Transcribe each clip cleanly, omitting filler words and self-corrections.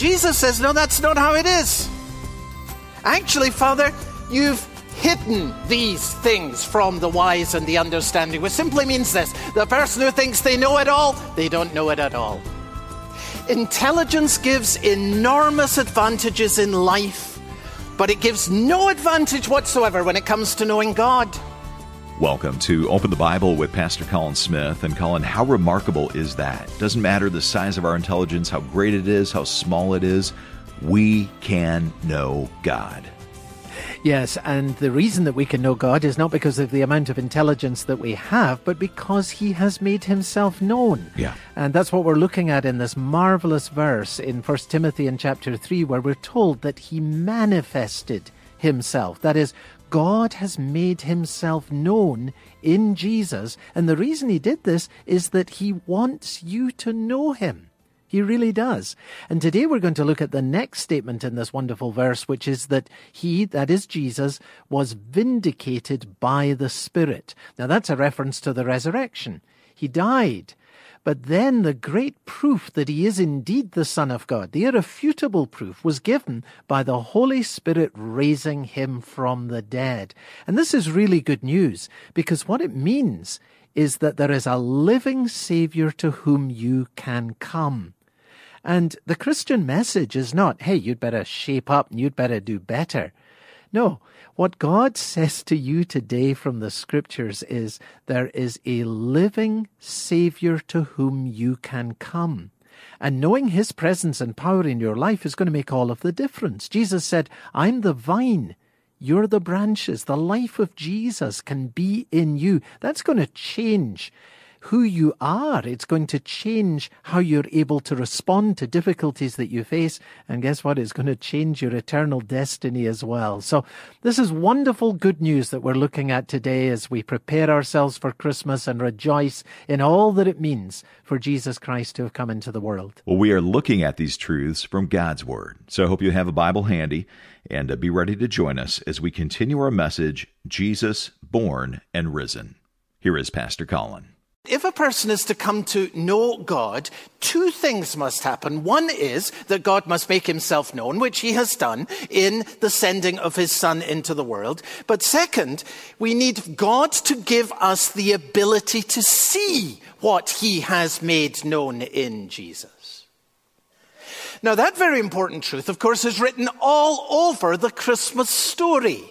Jesus says, no, that's not how it is. Actually, Father, you've hidden these things from the wise and the understanding, which simply means this: the person who thinks they know it all, they don't know it at all. Intelligence gives enormous advantages in life, but it gives no advantage whatsoever when it comes to knowing God. Welcome to Open the Bible with Pastor Colin Smith. And Colin, how remarkable is that? Doesn't matter the size of our intelligence, how great it is, how small it is, we can know God. Yes, and the reason that we can know God is not because of the amount of intelligence that we have, but because he has made himself known. Yeah. And that's what we're looking at in this marvelous verse in 1 Timothy in chapter 3, where we're told that he manifested himself. That is, God has made himself known in Jesus. And the reason he did this is that he wants you to know him. He really does. And today we're going to look at the next statement in this wonderful verse, which is that he, that is Jesus, was vindicated by the Spirit. Now that's a reference to the resurrection. He died. But then the great proof that he is indeed the Son of God, the irrefutable proof, was given by the Holy Spirit raising him from the dead. And this is really good news, because what it means is that there is a living Savior to whom you can come. And the Christian message is not, hey, you'd better shape up and you'd better do better. No, what God says to you today from the Scriptures is there is a living Savior to whom you can come. And knowing his presence and power in your life is going to make all of the difference. Jesus said, I'm the vine, you're the branches. The life of Jesus can be in you. That's going to change who you are. It's going to change how you're able to respond to difficulties that you face. And guess what? It's going to change your eternal destiny as well. So this is wonderful good news that we're looking at today as we prepare ourselves for Christmas and rejoice in all that it means for Jesus Christ to have come into the world. Well, we are looking at these truths from God's Word. So I hope you have a Bible handy and be ready to join us as we continue our message, Jesus, Born and Risen. Here is Pastor Colin. If a person is to come to know God, two things must happen. One is that God must make himself known, which he has done in the sending of his Son into the world. But second, we need God to give us the ability to see what he has made known in Jesus. Now, that very important truth, of course, is written all over the Christmas story.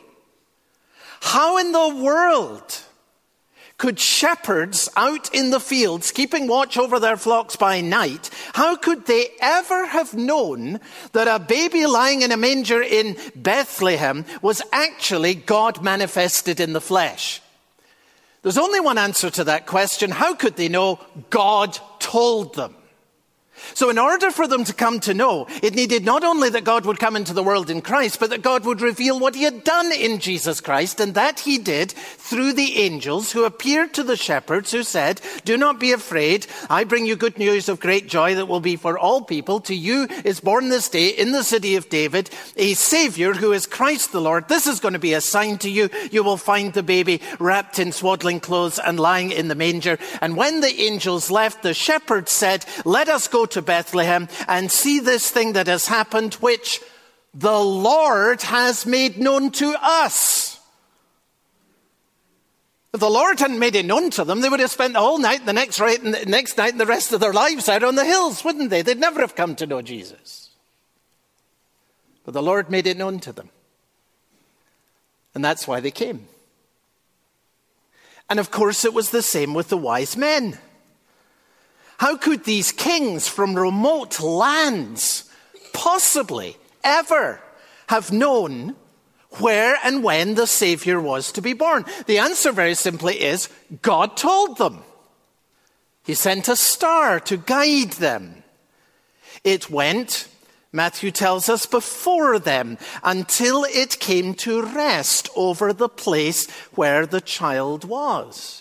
How in the world could shepherds out in the fields, keeping watch over their flocks by night, how could they ever have known that a baby lying in a manger in Bethlehem was actually God manifested in the flesh? There's only one answer to that question. How could they know? God told them. So in order for them to come to know, it needed not only that God would come into the world in Christ, but that God would reveal what he had done in Jesus Christ, and that he did through the angels who appeared to the shepherds who said, do not be afraid, I bring you good news of great joy that will be for all people. To you is born this day in the city of David a Savior who is Christ the Lord. This is going to be a sign to you. You will find the baby wrapped in swaddling clothes and lying in the manger. And when the angels left, the shepherds said, let us go to Bethlehem and see this thing that has happened, which the Lord has made known to us. If the Lord hadn't made it known to them, they would have spent the whole night, the next night, and the rest of their lives out on the hills, wouldn't they? They'd never have come to know Jesus. But the Lord made it known to them. And that's why they came. And of course, it was the same with the wise men. How could these kings from remote lands possibly ever have known where and when the Savior was to be born? The answer very simply is God told them. He sent a star to guide them. It went, Matthew tells us, before them until it came to rest over the place where the child was.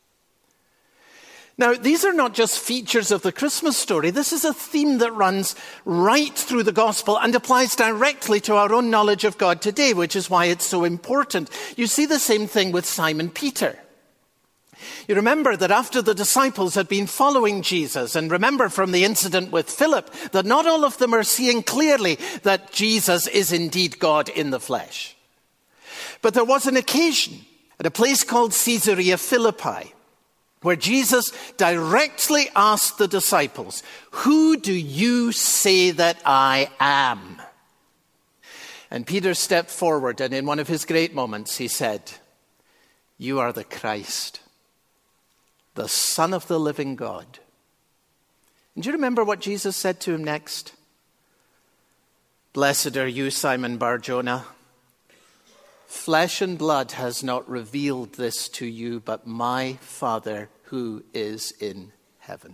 Now, these are not just features of the Christmas story. This is a theme that runs right through the gospel and applies directly to our own knowledge of God today, which is why it's so important. You see the same thing with Simon Peter. You remember that after the disciples had been following Jesus, and remember from the incident with Philip, that not all of them are seeing clearly that Jesus is indeed God in the flesh. But there was an occasion at a place called Caesarea Philippi, where Jesus directly asked the disciples, "Who do you say that I am?" And Peter stepped forward, and in one of his great moments, he said, "You are the Christ, the Son of the living God." And do you remember what Jesus said to him next? "Blessed are you, Simon Bar-Jonah. Flesh and blood has not revealed this to you, but my Father who is in heaven."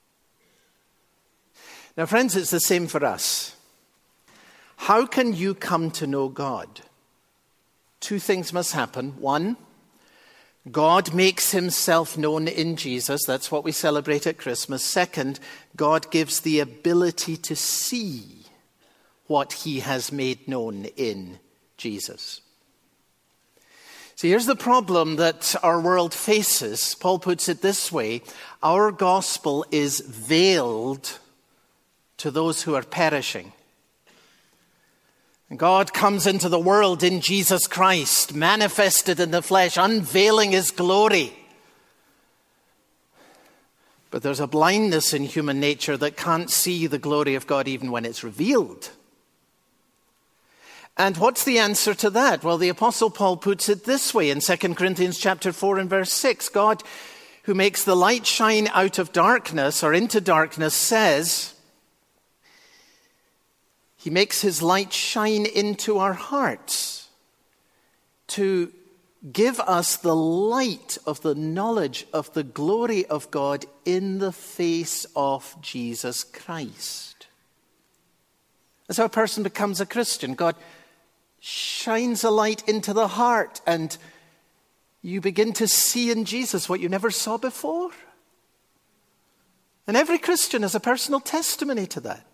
Now, friends, it's the same for us. How can you come to know God? Two things must happen. One, God makes himself known in Jesus. That's what we celebrate at Christmas. Second, God gives the ability to see what he has made known in Jesus. See, here's the problem that our world faces. Paul puts it this way: our gospel is veiled to those who are perishing. And God comes into the world in Jesus Christ, manifested in the flesh, unveiling his glory. But there's a blindness in human nature that can't see the glory of God even when it's revealed. And what's the answer to that? Well, the Apostle Paul puts it this way in 2 Corinthians chapter 4 and verse 6. God, who makes the light shine out of darkness or into darkness, says, he makes his light shine into our hearts to give us the light of the knowledge of the glory of God in the face of Jesus Christ. As our person becomes a Christian, God shines a light into the heart, and you begin to see in Jesus what you never saw before. And every Christian has a personal testimony to that.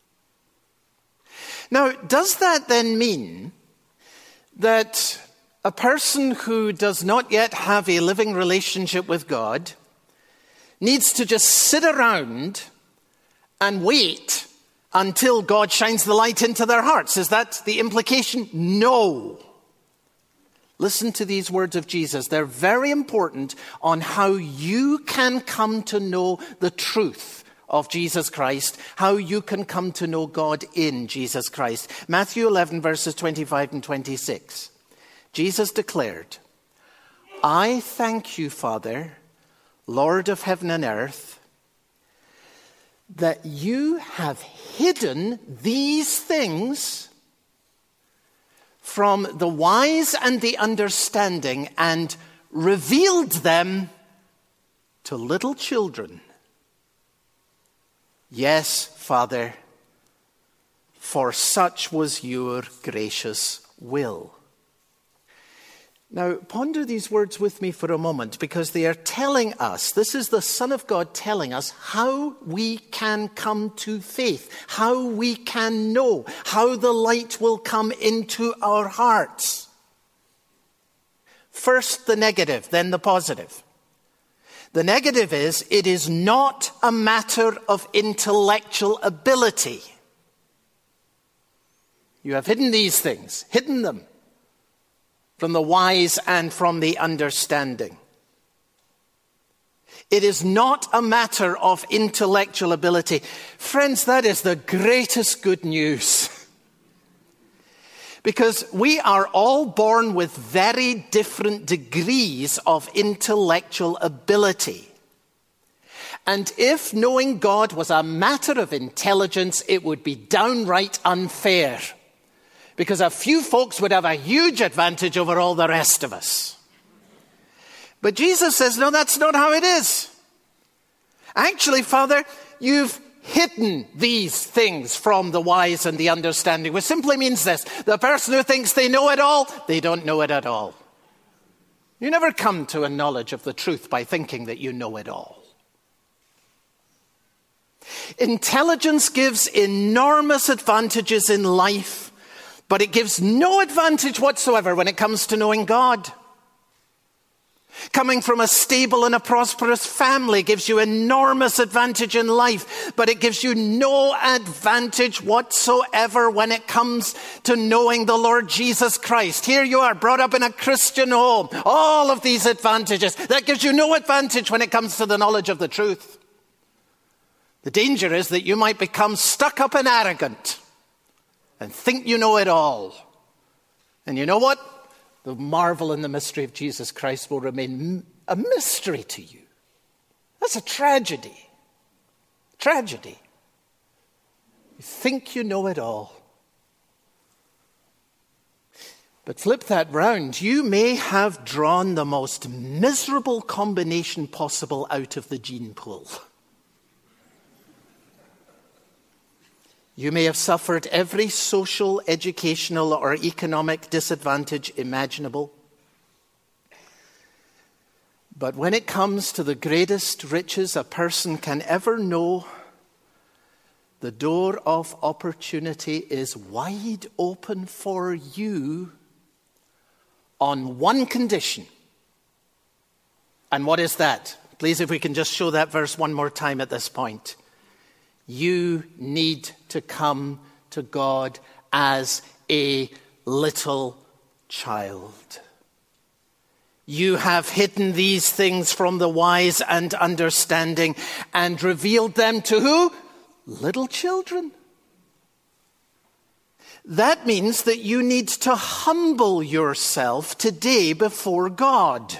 Now, does that then mean that a person who does not yet have a living relationship with God needs to just sit around and wait until God shines the light into their hearts? Is that the implication? No. Listen to these words of Jesus. They're very important on how you can come to know the truth of Jesus Christ, how you can come to know God in Jesus Christ. Matthew 11, verses 25 and 26. Jesus declared, "I thank you, Father, Lord of heaven and earth, that you have hidden these things from the wise and the understanding and revealed them to little children. Yes, Father, for such was your gracious will." Now, ponder these words with me for a moment, because they are telling us, this is the Son of God telling us how we can come to faith, how we can know, how the light will come into our hearts. First the negative, then the positive. The negative is, it is not a matter of intellectual ability. You have hidden these things, hidden them from the wise and from the understanding. It is not a matter of intellectual ability. Friends, that is the greatest good news. Because we are all born with very different degrees of intellectual ability. And if knowing God was a matter of intelligence, it would be downright unfair. Because a few folks would have a huge advantage over all the rest of us. But Jesus says, no, that's not how it is. Actually, Father, you've hidden these things from the wise and the understanding, which simply means this: the person who thinks they know it all, they don't know it at all. You never come to a knowledge of the truth by thinking that you know it all. Intelligence gives enormous advantages in life, but it gives no advantage whatsoever when it comes to knowing God. Coming from a stable and a prosperous family gives you enormous advantage in life, but it gives you no advantage whatsoever when it comes to knowing the Lord Jesus Christ. Here you are, brought up in a Christian home. All of these advantages. That gives you no advantage when it comes to the knowledge of the truth. The danger is that you might become stuck up and arrogant and think you know it all. And you know what? The marvel and the mystery of Jesus Christ will remain a mystery to you. That's a tragedy. Tragedy. You think you know it all. But flip that round. You may have drawn the most miserable combination possible out of the gene pool. You may have suffered every social, educational, or economic disadvantage imaginable. But when it comes to the greatest riches a person can ever know, the door of opportunity is wide open for you on one condition. And what is that? Please, if we can just show that verse one more time at this point. You need to come to God as a little child. You have hidden these things from the wise and understanding and revealed them to who? Little children. That means that you need to humble yourself today before God.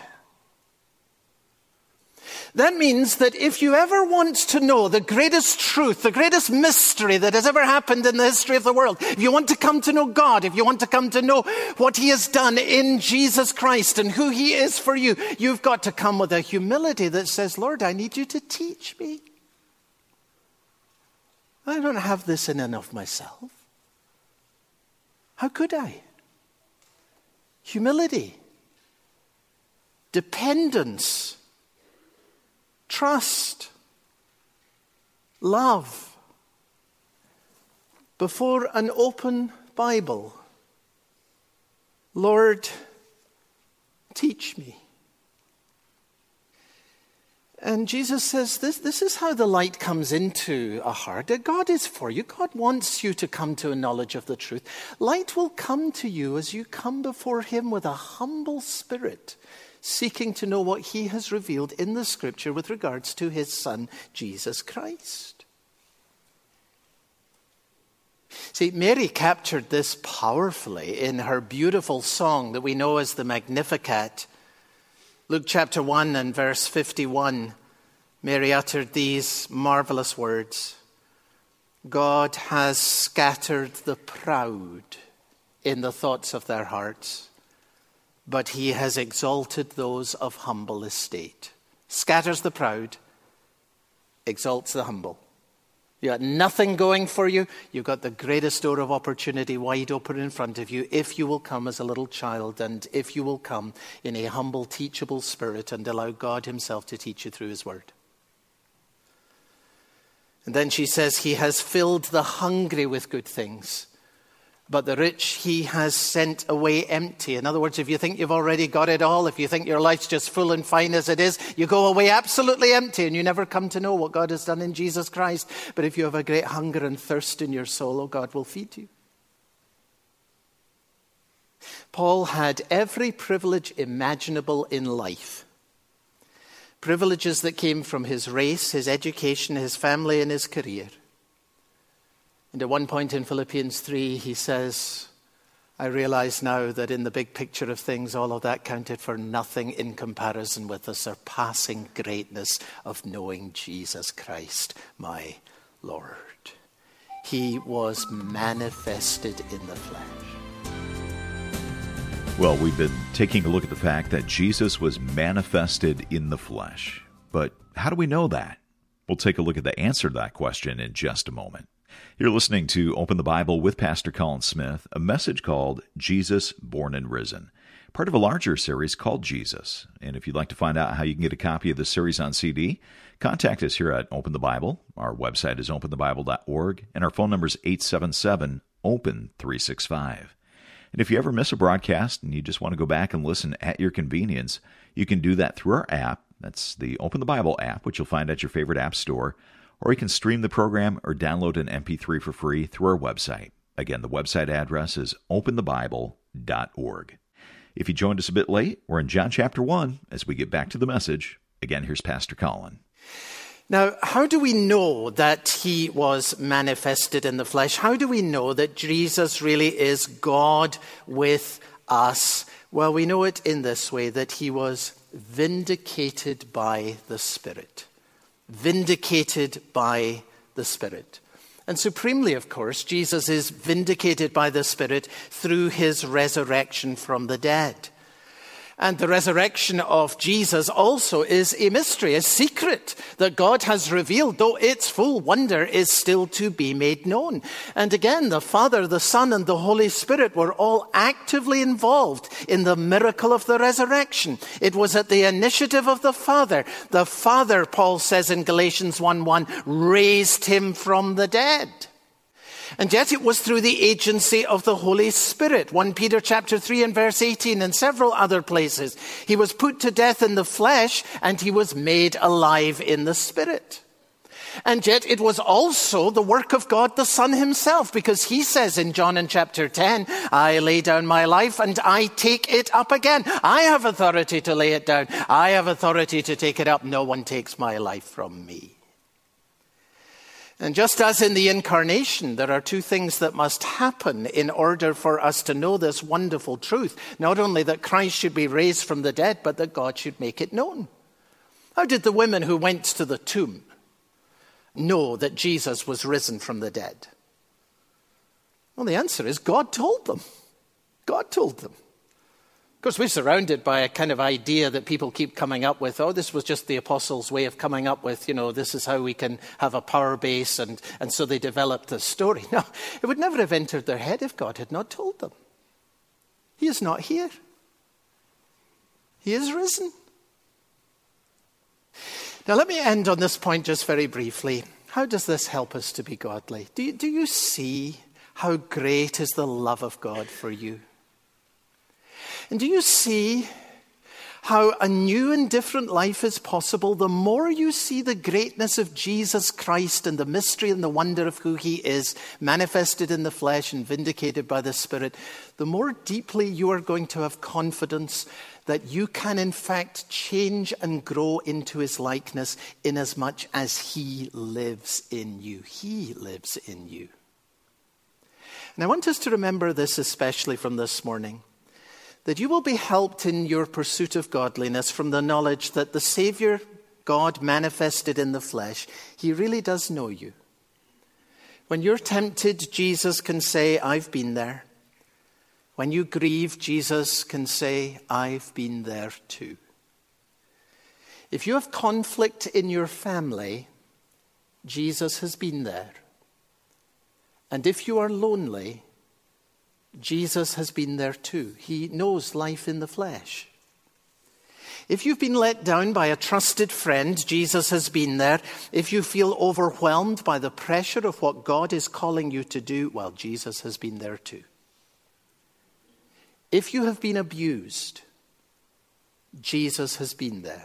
That means that if you ever want to know the greatest truth, the greatest mystery that has ever happened in the history of the world, if you want to come to know God, if you want to come to know what he has done in Jesus Christ and who he is for you, you've got to come with a humility that says, Lord, I need you to teach me. I don't have this in and of myself. How could I? Humility, dependence, trust, love before an open Bible. Lord, teach me. And Jesus says, this is how the light comes into a heart. That God is for you. God wants you to come to a knowledge of the truth. Light will come to you as you come before him with a humble spirit, seeking to know what he has revealed in the scripture with regards to his son, Jesus Christ. See, Mary captured this powerfully in her beautiful song that we know as the Magnificat. Luke chapter 1 and verse 51, Mary uttered these marvelous words. God has scattered the proud in the thoughts of their hearts, but he has exalted those of humble estate. Scatters the proud, exalts the humble. You got nothing going for you. You've got the greatest door of opportunity wide open in front of you if you will come as a little child and if you will come in a humble, teachable spirit and allow God himself to teach you through his word. And then she says, he has filled the hungry with good things, but the rich he has sent away empty. In other words, if you think you've already got it all, if you think your life's just full and fine as it is, you go away absolutely empty and you never come to know what God has done in Jesus Christ. But if you have a great hunger and thirst in your soul, oh, God will feed you. Paul had every privilege imaginable in life. Privileges that came from his race, his education, his family, and his career. And at one point in Philippians 3, he says, I realize now that in the big picture of things, all of that counted for nothing in comparison with the surpassing greatness of knowing Jesus Christ, my Lord. He was manifested in the flesh. Well, we've been taking a look at the fact that Jesus was manifested in the flesh. But how do we know that? We'll take a look at the answer to that question in just a moment. You're listening to Open the Bible with Pastor Colin Smith, a message called Jesus Born and Risen, part of a larger series called Jesus. And if you'd like to find out how you can get a copy of this series on CD, contact us here at Open the Bible. Our website is openthebible.org, and our phone number is 877-OPEN-365. And if you ever miss a broadcast and you just want to go back and listen at your convenience, You can do that through our app. That's the Open the Bible app, which you'll find at your favorite app store. Or you can stream the program or download an MP3 for free through our website. Again, the website address is openthebible.org. If you joined us a bit late, we're in John chapter 1 as we get back to the message. Again, here's Pastor Colin. Now, how do we know that he was manifested in the flesh? How do we know that Jesus really is God with us? Well, we know it in this way, that he was vindicated by the Spirit. Vindicated by the Spirit. And supremely, of course, Jesus is vindicated by the Spirit through his resurrection from the dead. And the resurrection of Jesus also is a mystery, a secret that God has revealed, though its full wonder is still to be made known. And again, the Father, the Son, and the Holy Spirit were all actively involved in the miracle of the resurrection. It was at the initiative of the Father. The Father, Paul says in Galatians 1:1, raised him from the dead. And yet it was through the agency of the Holy Spirit. 1 Peter chapter 3 and verse 18 and several other places. He was put to death in the flesh and he was made alive in the Spirit. And yet it was also the work of God the Son himself, because he says in John in chapter 10, I lay down my life and I take it up again. I have authority to lay it down. I have authority to take it up. No one takes my life from me. And just as in the incarnation, there are two things that must happen in order for us to know this wonderful truth. Not only that Christ should be raised from the dead, but that God should make it known. How did the women who went to the tomb know that Jesus was risen from the dead? Well, the answer is God told them. God told them. Of course, we're surrounded by a kind of idea that people keep coming up with, oh, this was just the apostles' way of coming up with, this is how we can have a power base, and so they developed this story. No, it would never have entered their head if God had not told them. He is not here. He is risen. Now, let me end on this point just very briefly. How does this help us to be godly? Do you see how great is the love of God for you? And do you see how a new and different life is possible the more you see the greatness of Jesus Christ and the mystery and the wonder of who he is, manifested in the flesh and vindicated by the Spirit, the more deeply you are going to have confidence that you can in fact change and grow into his likeness inasmuch as he lives in you. He lives in you. And I want us to remember this especially from this morning, that you will be helped in your pursuit of godliness from the knowledge that the Savior, God manifested in the flesh, he really does know you. When you're tempted, Jesus can say, I've been there. When you grieve, Jesus can say, I've been there too. If you have conflict in your family, Jesus has been there. And if you are lonely, Jesus has been there too. He knows life in the flesh. If you've been let down by a trusted friend, Jesus has been there. If you feel overwhelmed by the pressure of what God is calling you to do, well, Jesus has been there too. If you have been abused, Jesus has been there.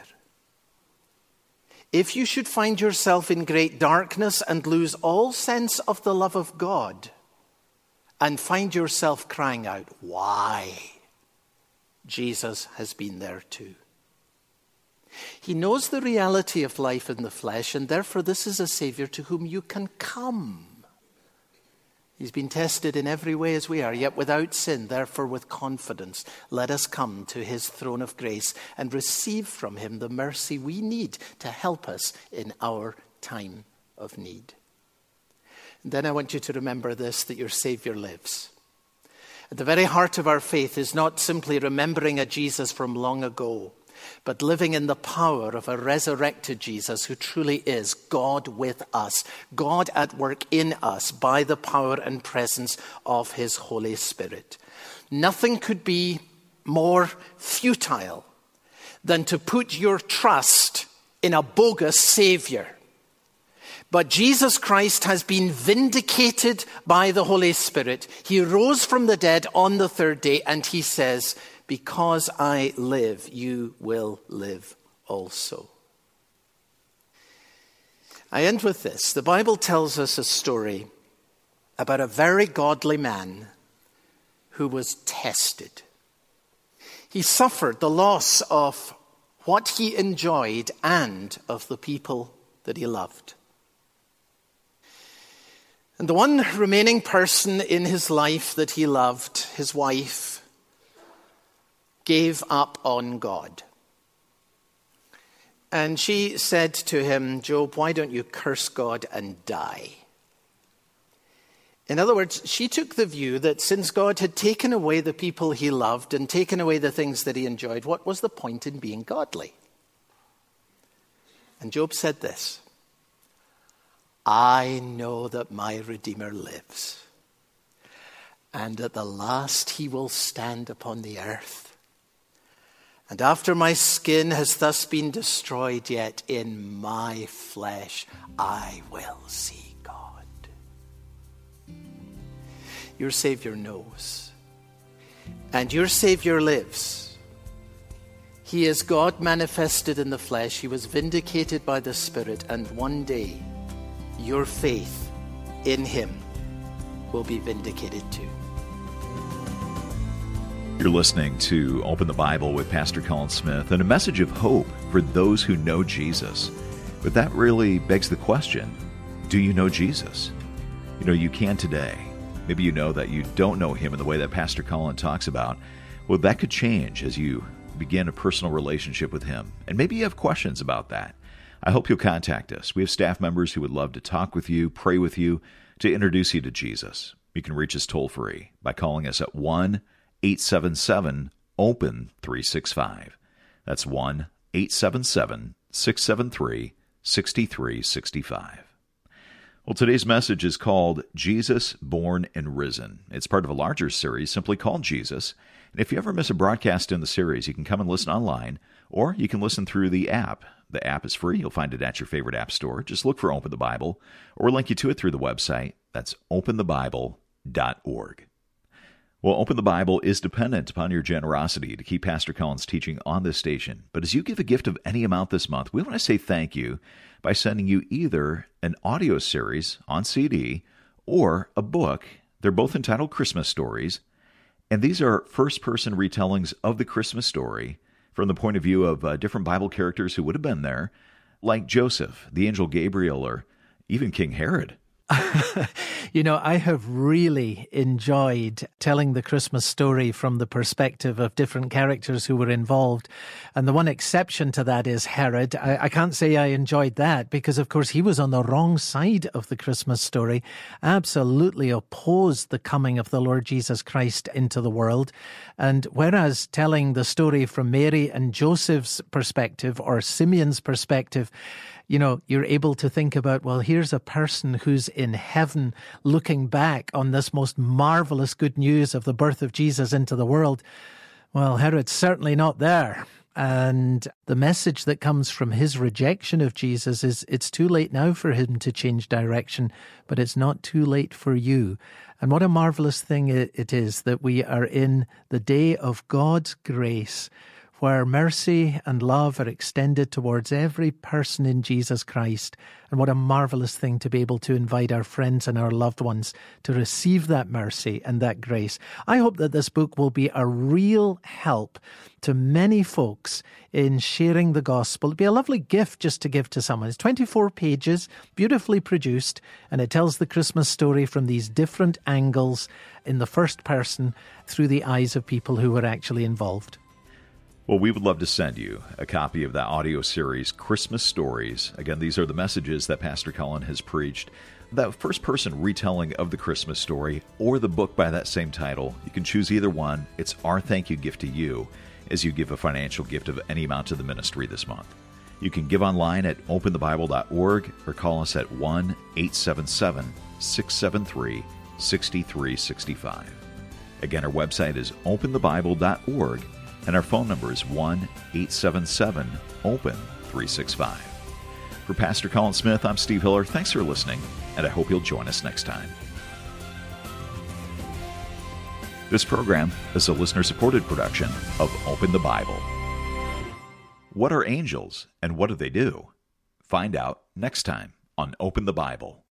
If you should find yourself in great darkness and lose all sense of the love of God, and find yourself crying out, why? Jesus has been there too. He knows the reality of life in the flesh, and therefore this is a Savior to whom you can come. He's been tested in every way as we are, yet without sin. Therefore, with confidence, let us come to his throne of grace and receive from him the mercy we need to help us in our time of need. And then I want you to remember this, that your Savior lives. At the very heart of our faith is not simply remembering a Jesus from long ago, but living in the power of a resurrected Jesus who truly is God with us, God at work in us by the power and presence of his Holy Spirit. Nothing could be more futile than to put your trust in a bogus Savior. But Jesus Christ has been vindicated by the Holy Spirit. He rose from the dead on the third day, and he says, because I live, you will live also. I end with this. The Bible tells us a story about a very godly man who was tested. He suffered the loss of what he enjoyed and of the people that he loved. And the one remaining person in his life that he loved, his wife, gave up on God. And she said to him, Job, why don't you curse God and die? In other words, she took the view that since God had taken away the people he loved and taken away the things that he enjoyed, what was the point in being godly? And Job said this, I know that my Redeemer lives, and at the last he will stand upon the earth. And after my skin has thus been destroyed, yet in my flesh I will see God. Your Savior knows, and your Savior lives. He is God manifested in the flesh. He was vindicated by the Spirit, and one day your faith in him will be vindicated too. You're listening to Open the Bible with Pastor Colin Smith, and a message of hope for those who know Jesus. But that really begs the question, do you know Jesus? You know, you can today. Maybe you know that you don't know him in the way that Pastor Colin talks about. Well, that could change as you begin a personal relationship with him. And maybe you have questions about that. I hope you'll contact us. We have staff members who would love to talk with you, pray with you, to introduce you to Jesus. You can reach us toll-free by calling us at 1-877-OPEN-365. That's 1-877-673-6365. Well, today's message is called Jesus, Born and Risen. It's part of a larger series simply called Jesus. And if you ever miss a broadcast in the series, you can come and listen online, or you can listen through the app. The app is free. You'll find it at your favorite app store. Just look for Open the Bible, or link you to it through the website. That's openthebible.org. Well, Open the Bible is dependent upon your generosity to keep Pastor Colin's teaching on this station. But as you give a gift of any amount this month, we want to say thank you by sending you either an audio series on CD or a book. They're both entitled Christmas Stories, and these are first-person retellings of the Christmas story from the point of view of different Bible characters who would have been there, like Joseph, the angel Gabriel, or even King Herod. You know, I have really enjoyed telling the Christmas story from the perspective of different characters who were involved. And the one exception to that is Herod. I can't say I enjoyed that because, of course, he was on the wrong side of the Christmas story, absolutely opposed the coming of the Lord Jesus Christ into the world. And whereas telling the story from Mary and Joseph's perspective or Simeon's perspective, you know, you're able to think about, well, here's a person who's in heaven looking back on this most marvelous good news of the birth of Jesus into the world. Well, Herod's certainly not there. And the message that comes from his rejection of Jesus is it's too late now for him to change direction, but it's not too late for you. And what a marvelous thing it is that we are in the day of God's grace, where mercy and love are extended towards every person in Jesus Christ. And what a marvelous thing to be able to invite our friends and our loved ones to receive that mercy and that grace. I hope that this book will be a real help to many folks in sharing the gospel. It'll be a lovely gift just to give to someone. It's 24 pages, beautifully produced, and it tells the Christmas story from these different angles in the first person through the eyes of people who were actually involved. Well, we would love to send you a copy of that audio series, Christmas Stories. Again, these are the messages that Pastor Colin has preached. That first-person retelling of the Christmas story or the book by that same title. You can choose either one. It's our thank you gift to you as you give a financial gift of any amount to the ministry this month. You can give online at openthebible.org or call us at 1-877-673-6365. Again, our website is openthebible.org. And our phone number is 1-877-OPEN-365. For Pastor Colin Smith, I'm Steve Hiller. Thanks for listening, and I hope you'll join us next time. This program is a listener-supported production of Open the Bible. What are angels and what do they do? Find out next time on Open the Bible.